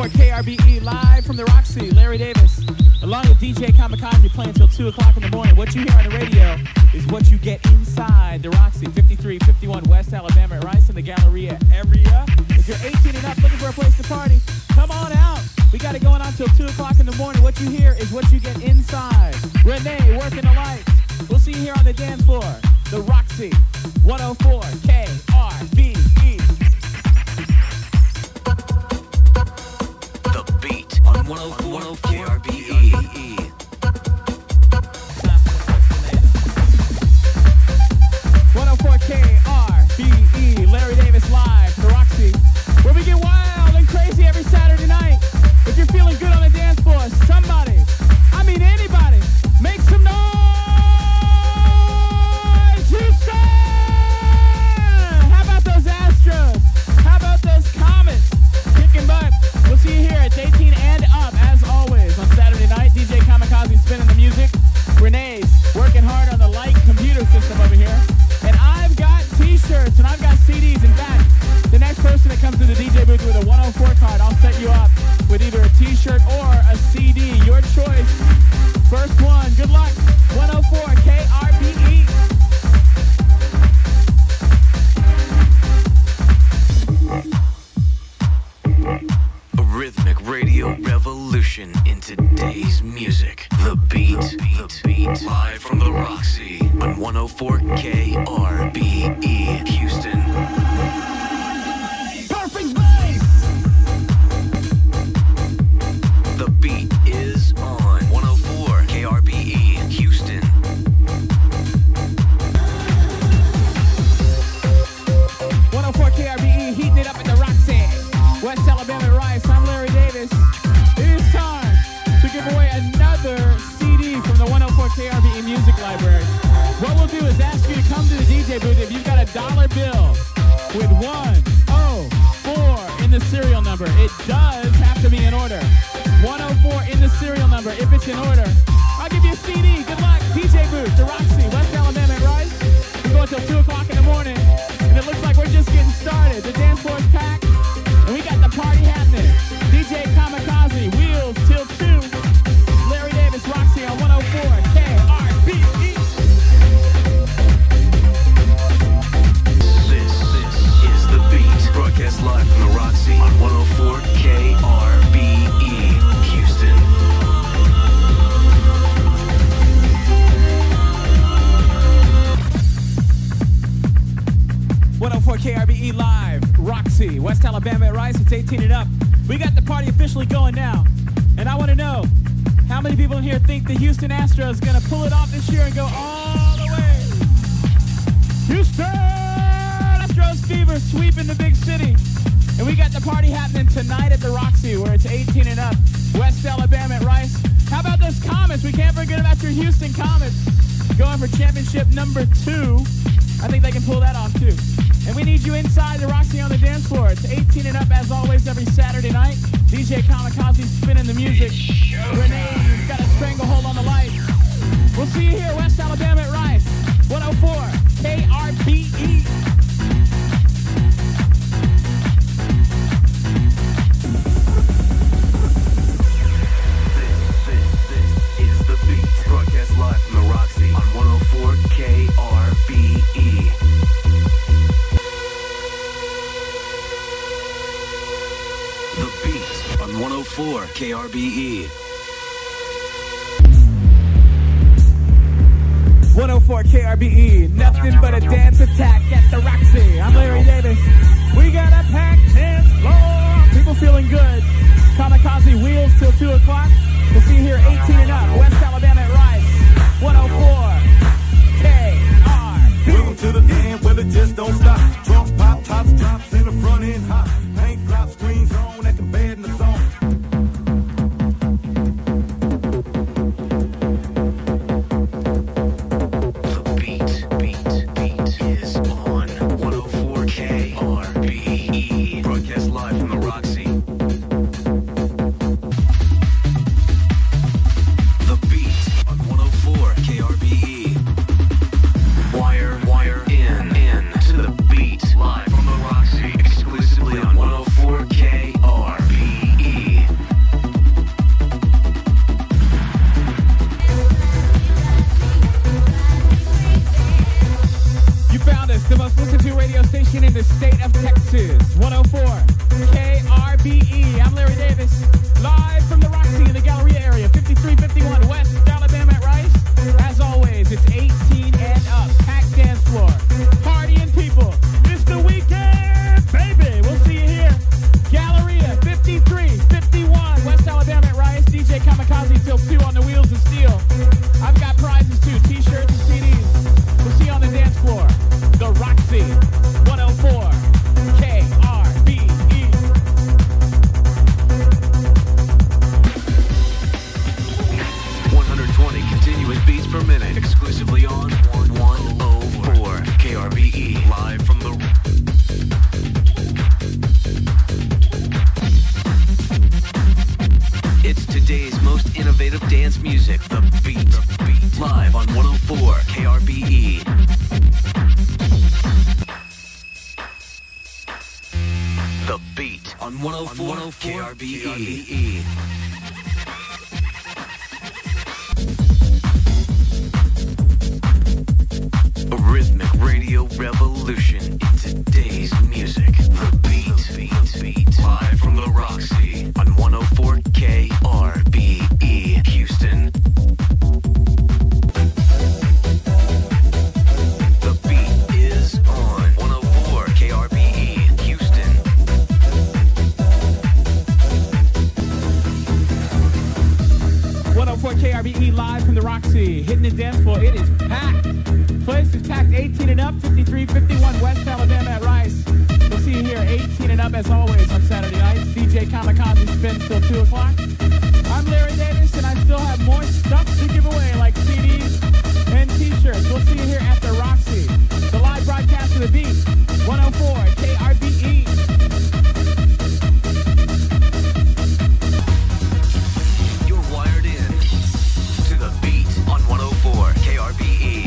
104 KRBE live from the Roxy. Larry Davis, along with DJ Kamikaze, playing until 2 o'clock in the morning. What you hear on the radio is what you get inside the Roxy. 5351 West Alabama at Rice in the Galleria area. If you're 18 and up looking for a place to party, come on out. We got it going on till 2 o'clock in the morning. What you hear is what you get inside. Renee working the lights. We'll see you here on the dance floor. The Roxy, 104 KRBE. The beat on 104 KRBE. 104 KRBE. Larry Davis live, The Roxy, where we get wild and crazy every Saturday night. If you're feeling good on the dance floor, somebody, I mean anybody, make some noise! Houston! How about those Astros? How about those Comets? Kicking butt. We'll see you here at 18 and up, as always, on Saturday night. DJ Kamikaze spinning the music. Renee's working hard on the light computer system over here. And I've got t-shirts and I've got CDs. In fact, the next person that comes to the DJ booth with a 104 card, I'll set you up with either a t-shirt or a CD. Your choice. First one. Good luck. 104 KRBE. A rhythmic radio revolution in today's music. The beat, live from the Roxy on 104 KRBE, Houston. Perfect bass. The beat is on 104 KRBE, Houston. 104 KRBE, heating it up at the Roxy, West Alabama at Rice. I'm Larry Davis. It is time to give away another CD from the 104 KRBE Music Library. What we'll do is ask you to come to the DJ booth if you've got a dollar bill with 104 in the serial number. It does have to be in order. 104 in the serial number if it's in order. I'll give you a CD. Good luck. DJ booth, the Roxy, West Alabama at Rice. We go until 2 o'clock in the morning, and it looks like we're just getting started. The dance floor is packed, and we got the party happening. DJ Kamikaze, wheels till 2. Larry Davis, Roxy on 104 KRBE. This is The Beat, broadcast live from the Roxy on 104 KRBE, Houston. KRBE live, Roxy, West Alabama at Rice. It's 18 and up. We got the party officially going now, and I want to know how many people in here think the Houston Astros going to pull it off this year and go all the way. Houston Astros fever sweeping the big city, and we got the party happening tonight at the Roxy, where it's 18 and up, West Alabama at Rice. How about those Comets? We can't forget about your Houston Comets, going for championship number 2. I think they can pull that off too. And we need you inside the Roxy on the dance floor. It's 18 and up, as always, every Saturday night. DJ Kamikaze spinning the music. Renee's got a stranglehold on the lights. We'll see you here, West Alabama at Rice. 104 KRBE. This is The Beat, broadcast live from the Roxy on 104 KRBE. The Beat on 104 KRBE. 104 KRBE, nothing but a dance attack at the Roxy. I'm Larry Davis. We got a packed dance floor. People feeling good. Kamikaze wheels till 2 o'clock. We'll see you here 18 and up, West Alabama at Rice. 104 KRBE. Welcome to the end where it just don't stop. Drums pop, tops drops in the front end hot. Paint flop, screens on, acting bad in the zone. The beat is on 104 KRBE. 104 KRBE. I'm Larry Davis, live from the Roxy in the Galleria area, 5351 West Alabama at Rice. As always, it's 18 and up, packed dance floor, partying people. It's the weekend, baby. We'll see you here. Galleria, 5351 West Alabama at Rice. DJ Kamikaze till 2 on the wheels of steel. I've got prizes too, t-shirts and CDs. We'll see you on the dance floor. The Roxy, 104 KRBE. 120 continuous beats per minute, exclusively on 104 KRBE, live from the... It's today's most innovative dance music, The Beat, live on 104 KRBE. The Beat on 104 KRBE. A rhythmic radio revolution in today's music. The Beat, live from the Roxy on 104 KRBE, Houston. The Beat is on 104 KRBE, Houston. 104 KRBE live from the Roxy, hitting the dance floor. It is packed. Place is packed, 18 and up, 5351 West Alabama at Rice. We'll see you here, 18 and up as always on Saturday nights. DJ Kamikaze spins till 2 o'clock. I'm Larry Davis, and I still have more stuff to give away, like CDs and t-shirts. We'll see you here at the Roxy, the live broadcast of The Beat, 104 KRBE. You're wired in to The Beat on 104 KRBE.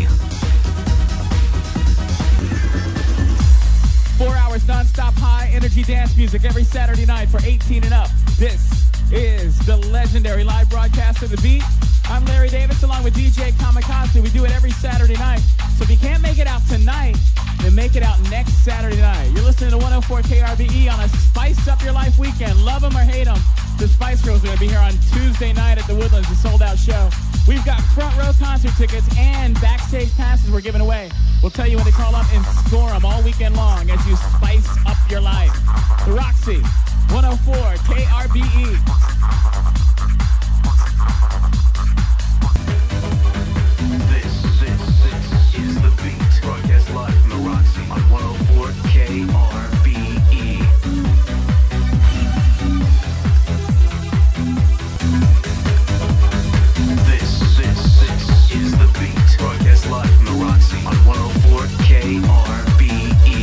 4 hours non-stop high energy dance music every Saturday night for 18 and up. This is the legendary live broadcast of The Beat. I'm Larry Davis along with DJ Kamikaze. We do it every Saturday night. So if you can't make it out tonight, then make it out next Saturday night. You're listening to 104 KRBE on a Spice Up Your Life weekend. Love them or hate them. The Spice Girls are going to be here on Tuesday night at the Woodlands, a sold-out show. We've got front row concert tickets and backstage passes we're giving away. We'll tell you when to call up and score them all weekend long as you spice up your life. The Roxy, 104 KRBE. This is The Beat, broadcast live from the Roxy on 104 KRBE. This is The Beat, broadcast live from the Roxy on 104 KRBE.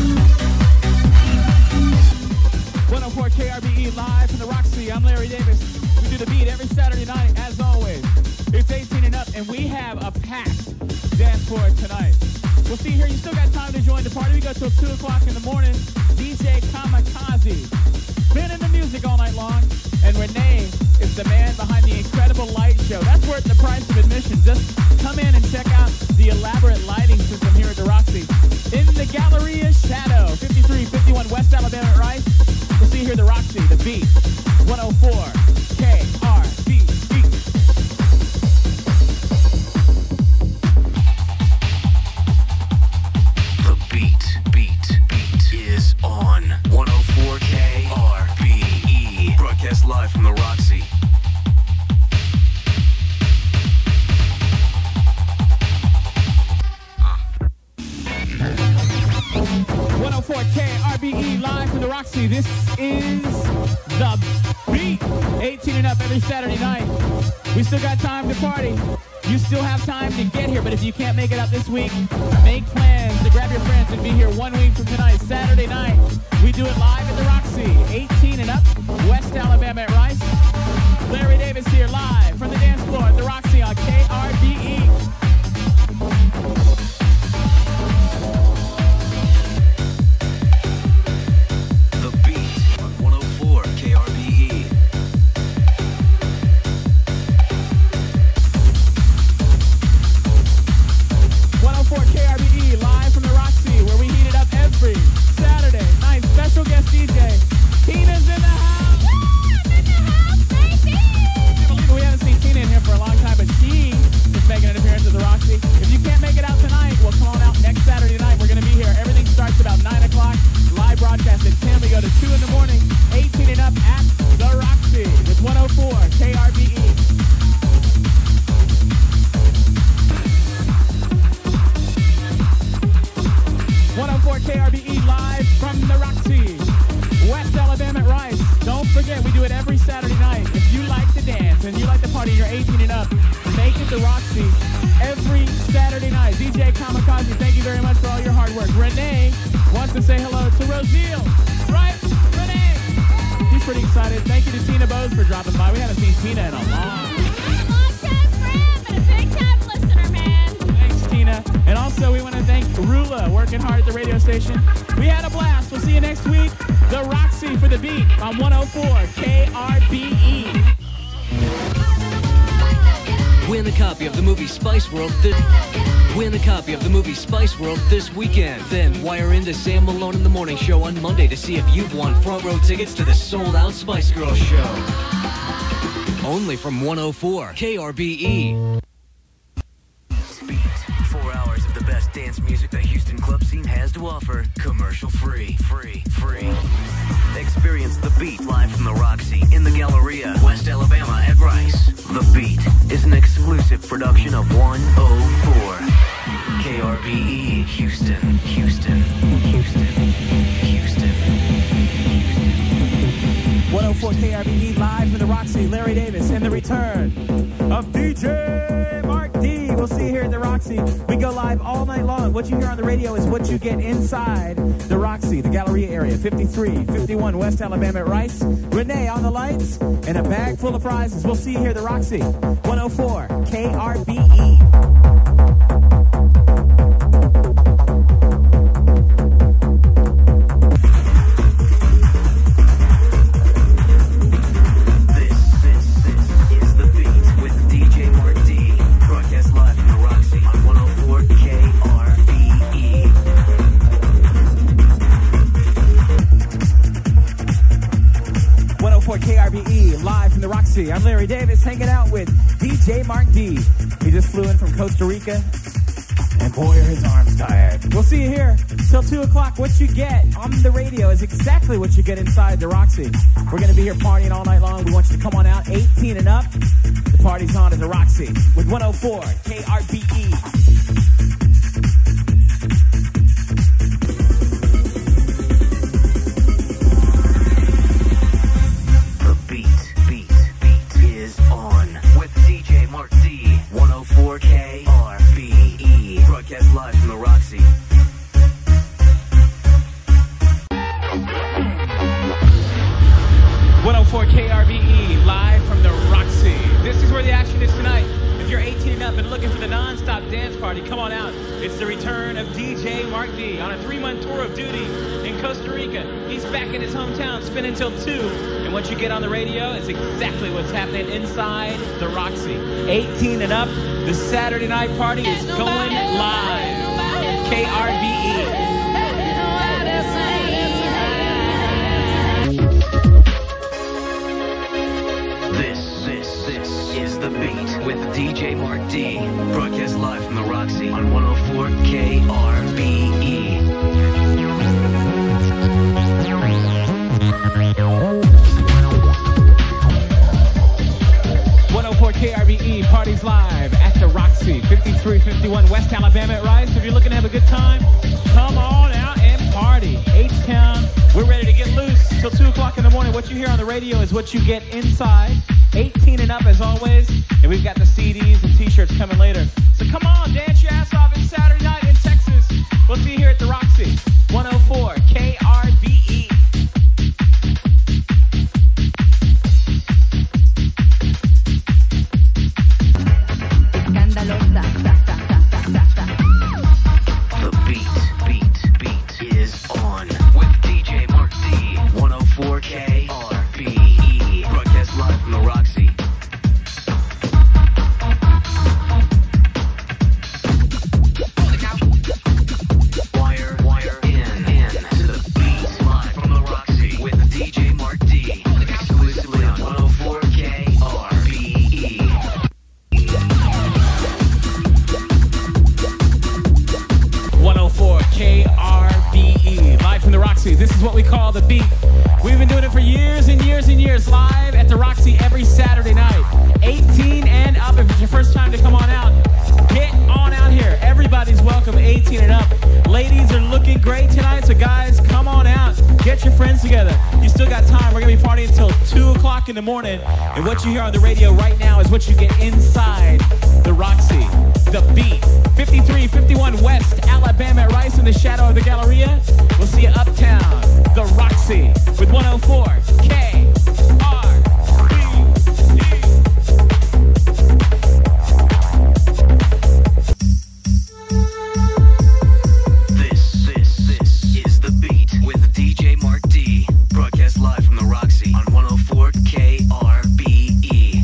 104 KRBE live from the Roxy. I'm Larry Davis. We do The Beat every Saturday night, as always. It's 18 and up, and we have a packed dance floor tonight. We'll see you here. You still got time to join the party. We go till 2 o'clock in the morning. DJ Kamikaze spinning the music all night long. And Renee is the man behind the incredible light show. That's worth the price of admission. Just come in and check out the elaborate lighting system here at the Roxy. In the Galleria Shadow, 5351 West Alabama at Rice. We'll see you here at the Roxy, The Beat, 104 KRBE. The Beat is on 104 KRBE, broadcast live from the Roxy. KRBE live from the Roxy. This is The Beat. 18 and up every Saturday night. We still got time to party. You still have time to get here, but if you can't make it out this week, make plans to grab your friends and be here 1 week from tonight, Saturday night. We do it live at the Roxy. 18 and up, West Alabama at Rice. Larry Davis here live from the dance floor at the Roxy on KRBE. KRBE live from the Roxy, where we heat it up every Saturday night. Special guest 10, we go to 2 in the morning, 18 and up at the Roxy with 104 KRBE. KRBE live from the Roxy, West Alabama at Rice. Don't forget, we do it every Saturday night. If you like to dance and you like to party and you're 18 and up, make it the Roxy every Saturday night. DJ Kamikaze, thank you very much for all your hard work. Renee wants to say hello to Rosille. Right, Renee? She's pretty excited. Thank you to Tina Bose for dropping by. We haven't seen Tina in a long-time friend, but a big-time listener, man. Thanks, Tina. And also, we want to thank Rula, working hard at the radio station. We had a blast. We'll see you next week. The Roxy for the beat on 104 KRBE. Win a copy of the movie Spice World this weekend. Then wire into Sam Malone in the Morning Show on Monday to see if you've won front row tickets to the sold-out Spice Girls show. Only from 104 KRBE. Dance music the Houston club scene has to offer. Commercial free. Experience The Beat live from the Roxy in the Galleria, West Alabama at Rice. The Beat is an exclusive production of 104 KRBE Houston. 104 KRBE live from the Roxy. Larry Davis and the return of DJ Mark D. We'll see you here at the Roxy. We go live all night long. What you hear on the radio is what you get inside the Roxy, the Galleria area, 5351 West Alabama at Rice. Renee on the lights and a bag full of prizes. We'll see you here at the Roxy. 104 KRBE. KRBE live from the Roxy. I'm Larry Davis hanging out with DJ Mark D. He just flew in from Costa Rica, and boy, are his arms tired. We'll see you here till 2 o'clock. What you get on the radio is exactly what you get inside the Roxy. We're going to be here partying all night long. We want you to come on out, 18 and up. The party's on at the Roxy with 104 KRBE. Broadcast live from the Roxy. KRBE live from the Roxy. This is where the action is tonight. If you're 18 and up and looking for the non-stop dance party, come on out. It's the return of DJ Mark D on a 3-month tour of duty in Costa Rica. He's back in his hometown, spinning till 2. And what you get on the radio is exactly what's happening inside the Roxy. 18 and up, the Saturday night party is going live. KRBE. This is The Beat with DJ Mark D. Broadcast live from the Roxy on 104 KRBE. 104 KRBE parties live at the Roxy, 5351 West Alabama at Rice. If you're looking to have a good time, come on out and party. H-Town, we're ready to get loose till 2 o'clock in the morning. What you hear on the radio is what you get inside. 18 and up as always, and we've got the CDs and t-shirts coming later. So come on, dance your ass off. It's Saturday night in Texas. We'll see you here at the Roxy, 104 KRBE. The beat is on with DJ Mark D. 104 KRBE. Broadcast live from the Roxy. Beat. We've been doing it for years and years and years, live at the Roxy every Saturday night. 18 and up. If it's your first time to come on out, get on out here. Everybody's welcome, 18 and up. Ladies are looking great tonight, so guys, come on out. Get your friends together. You still got time. We're going to be partying until 2 o'clock in the morning. And what you hear on the radio right now is what you get inside the Roxy. The Beat. 5351 West Alabama at Rice in the shadow of the Galleria. We'll see you uptown. The Roxy with 104 KRBE. This is The Beat with DJ Mark D. Broadcast live from the Roxy on 104 KRBE.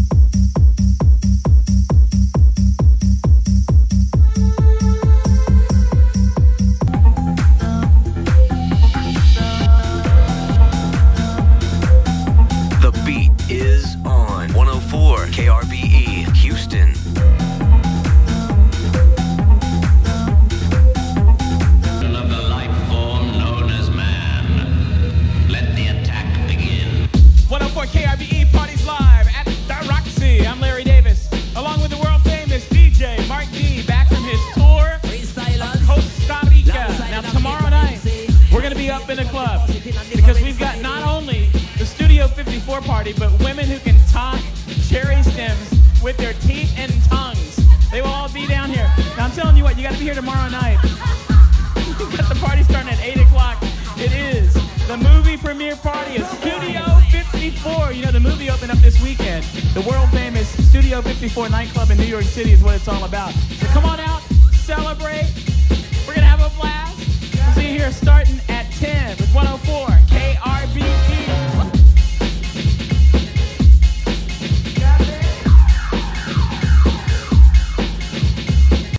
The Beat is on 104 KRBE, Houston. Of the life form known as man. Let the attack begin. 104 KRBE parties live at the Roxy. I'm Larry Davis, along with the world famous DJ Mark D, back from his tour of Costa Rica. Now tomorrow night, we're going to be up in the club because we've got not only the Studio 54 party, but women who can talk cherry stems with their teeth and tongues. They will all be down here. Now I'm telling you what, you got to be here tomorrow night. We've got the party starting at 8 o'clock. It is the movie premiere party of Studio 54. You know, the movie opened up this weekend. The world famous Studio 54 nightclub in New York City is what it's all about. So come on out, celebrate. We're going to have a blast. We'll see you here starting at 10.